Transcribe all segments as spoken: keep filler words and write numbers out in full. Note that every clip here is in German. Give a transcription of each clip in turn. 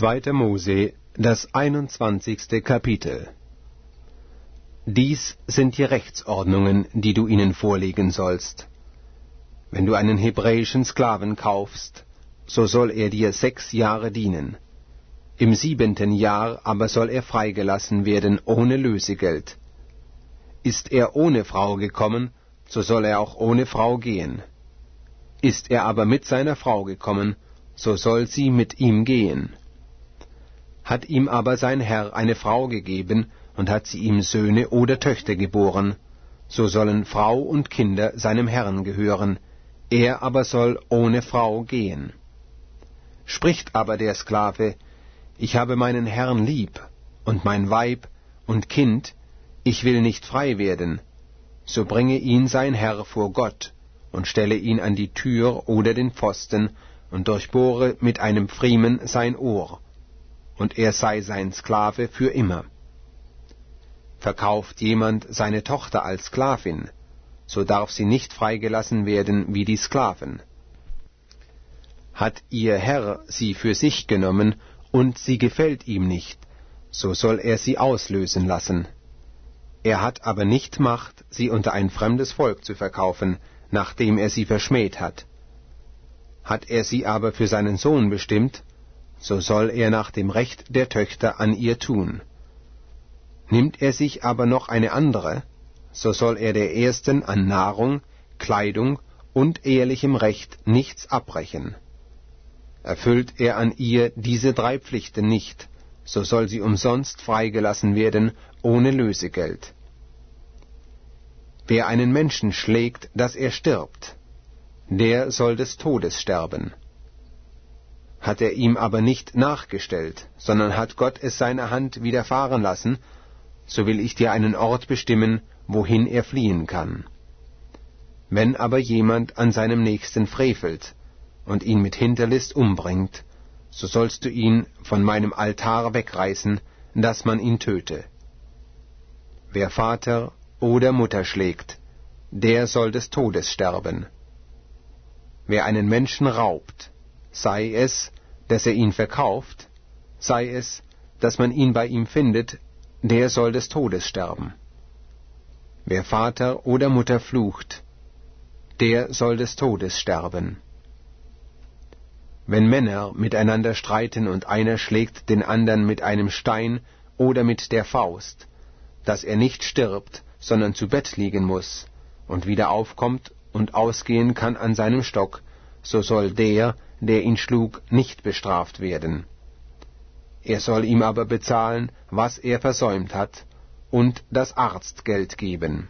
Zweiter Mose, das einundzwanzigste Kapitel. Dies sind die Rechtsordnungen, die du ihnen vorlegen sollst. Wenn du einen hebräischen Sklaven kaufst, so soll er dir sechs Jahre dienen. Im siebenten Jahr aber soll er freigelassen werden ohne Lösegeld. Ist er ohne Frau gekommen, so soll er auch ohne Frau gehen. Ist er aber mit seiner Frau gekommen, so soll sie mit ihm gehen. Hat ihm aber sein Herr eine Frau gegeben, und hat sie ihm Söhne oder Töchter geboren, so sollen Frau und Kinder seinem Herrn gehören, er aber soll ohne Frau gehen. Spricht aber der Sklave, ich habe meinen Herrn lieb, und mein Weib und Kind, ich will nicht frei werden, so bringe ihn sein Herr vor Gott, und stelle ihn an die Tür oder den Pfosten, und durchbohre mit einem Pfriemen sein Ohr, und er sei sein Sklave für immer. Verkauft jemand seine Tochter als Sklavin, so darf sie nicht freigelassen werden wie die Sklaven. Hat ihr Herr sie für sich genommen, und sie gefällt ihm nicht, so soll er sie auslösen lassen. Er hat aber nicht Macht, sie unter ein fremdes Volk zu verkaufen, nachdem er sie verschmäht hat. Hat er sie aber für seinen Sohn bestimmt, so soll er nach dem Recht der Töchter an ihr tun. Nimmt er sich aber noch eine andere, so soll er der ersten an Nahrung, Kleidung und ehrlichem Recht nichts abbrechen. Erfüllt er an ihr diese drei Pflichten nicht, so soll sie umsonst freigelassen werden, ohne Lösegeld. Wer einen Menschen schlägt, dass er stirbt, der soll des Todes sterben. Hat er ihm aber nicht nachgestellt, sondern hat Gott es seiner Hand widerfahren lassen, so will ich dir einen Ort bestimmen, wohin er fliehen kann. Wenn aber jemand an seinem Nächsten frevelt und ihn mit Hinterlist umbringt, so sollst du ihn von meinem Altar wegreißen, dass man ihn töte. Wer Vater oder Mutter schlägt, der soll des Todes sterben. Wer einen Menschen raubt, sei es, dass er ihn verkauft, sei es, dass man ihn bei ihm findet, der soll des Todes sterben. Wer Vater oder Mutter flucht, der soll des Todes sterben. Wenn Männer miteinander streiten und einer schlägt den andern mit einem Stein oder mit der Faust, dass er nicht stirbt, sondern zu Bett liegen muß und wieder aufkommt und ausgehen kann an seinem Stock, so soll der, der ihn schlug, nicht bestraft werden. Er soll ihm aber bezahlen, was er versäumt hat, und das Arztgeld geben.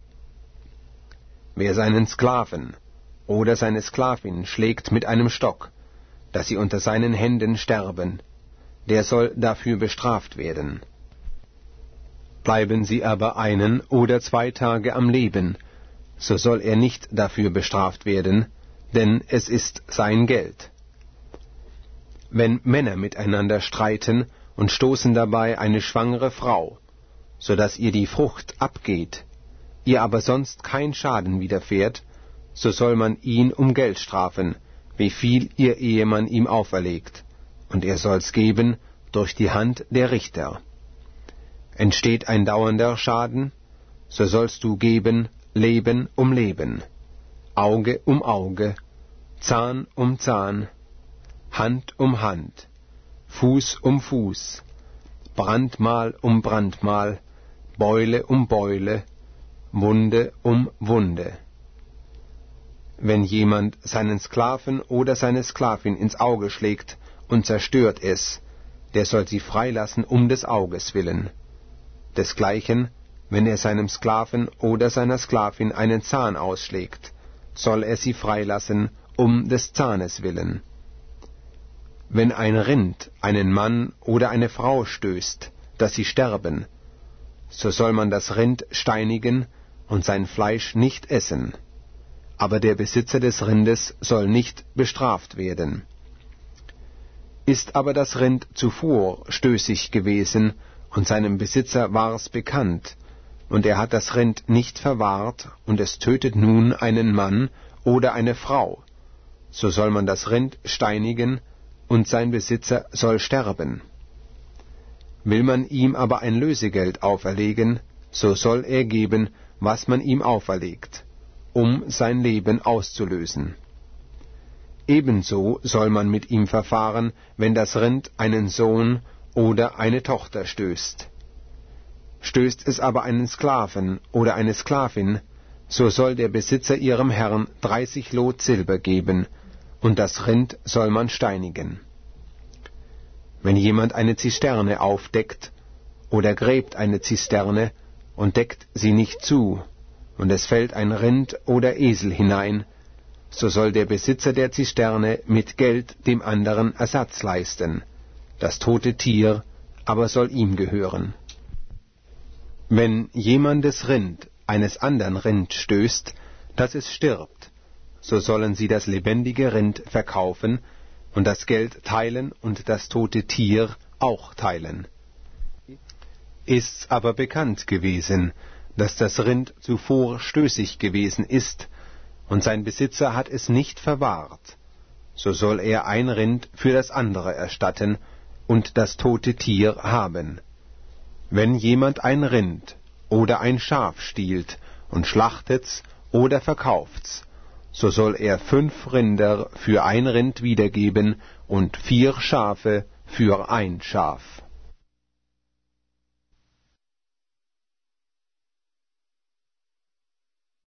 Wer seinen Sklaven oder seine Sklavin schlägt mit einem Stock, dass sie unter seinen Händen sterben, der soll dafür bestraft werden. Bleiben sie aber einen oder zwei Tage am Leben, so soll er nicht dafür bestraft werden, denn es ist sein Geld. Wenn Männer miteinander streiten und stoßen dabei eine schwangere Frau, so dass ihr die Frucht abgeht, ihr aber sonst kein Schaden widerfährt, so soll man ihn um Geld strafen, wie viel ihr Ehemann ihm auferlegt, und er soll's geben durch die Hand der Richter. Entsteht ein dauernder Schaden, so sollst du geben Leben um Leben, Auge um Auge, Zahn um Zahn, Hand um Hand, Fuß um Fuß, Brandmal um Brandmal, Beule um Beule, Wunde um Wunde. Wenn jemand seinen Sklaven oder seine Sklavin ins Auge schlägt und zerstört es, der soll sie freilassen um des Auges willen. Desgleichen, wenn er seinem Sklaven oder seiner Sklavin einen Zahn ausschlägt, soll er sie freilassen um des Zahnes willen. Wenn ein Rind einen Mann oder eine Frau stößt, dass sie sterben, so soll man das Rind steinigen und sein Fleisch nicht essen, aber der Besitzer des Rindes soll nicht bestraft werden. Ist aber das Rind zuvor stößig gewesen und seinem Besitzer war's bekannt, und er hat das Rind nicht verwahrt, und es tötet nun einen Mann oder eine Frau, so soll man das Rind steinigen und sein Besitzer soll sterben. Will man ihm aber ein Lösegeld auferlegen, so soll er geben, was man ihm auferlegt, um sein Leben auszulösen. Ebenso soll man mit ihm verfahren, wenn das Rind einen Sohn oder eine Tochter stößt. Stößt es aber einen Sklaven oder eine Sklavin, so soll der Besitzer ihrem Herrn dreißig Lot Silber geben, und das Rind soll man steinigen. Wenn jemand eine Zisterne aufdeckt oder gräbt eine Zisterne und deckt sie nicht zu, und es fällt ein Rind oder Esel hinein, so soll der Besitzer der Zisterne mit Geld dem anderen Ersatz leisten. Das tote Tier aber soll ihm gehören. Wenn jemandes Rind eines anderen Rind stößt, dass es stirbt, so sollen sie das lebendige Rind verkaufen und das Geld teilen und das tote Tier auch teilen. Ist's aber bekannt gewesen, dass das Rind zuvor stößig gewesen ist, und sein Besitzer hat es nicht verwahrt, so soll er ein Rind für das andere erstatten und das tote Tier haben. Wenn jemand ein Rind oder ein Schaf stiehlt und schlachtet's oder verkauft's, so soll er fünf Rinder für ein Rind wiedergeben und vier Schafe für ein Schaf.